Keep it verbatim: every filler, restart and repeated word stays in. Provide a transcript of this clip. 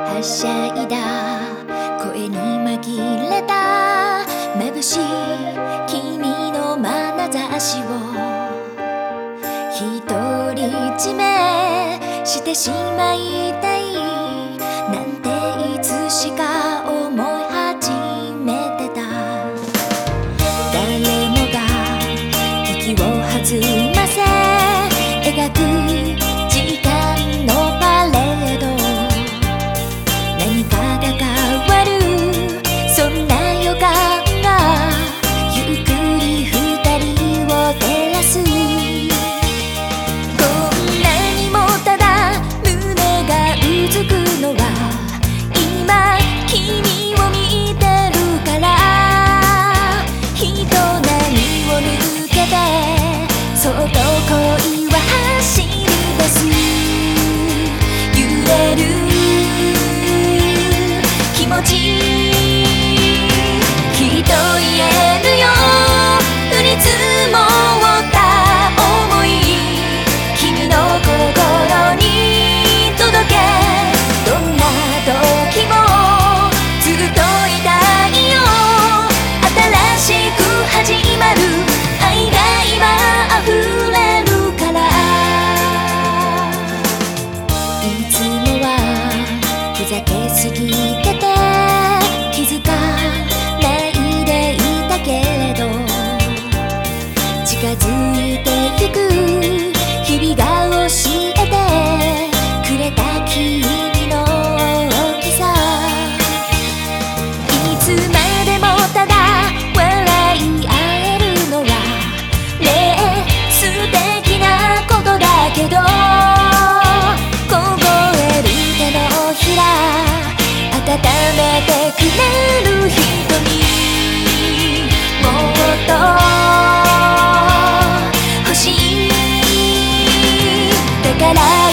はしゃいだ声に紛れた眩しい君の眼差しを独り占めしてしまいたいなんていつしか思い始めてた。誰もが息を弾ませ描く時間のパレード、何かが変わるそんな予感がゆっくり二人を照らす。こんなにもただ胸がうずくのは今君を見てるから。人波を抜けてそっと恋は走り出す。揺れる気持ちきっと言えるよ。降り積もった想い君の心に届け。どんな時もずっといたいよ。新しく始まる愛が今溢れるから。いつもはふざけすぎてて気づかないでいたけれど、近づいてゆく日々が教えてくれた君の大きさ。いつまでもただ笑い合えるのはねえ素敵なことだけど、凍える手のひら温めてくれる人にもっと欲しい。だから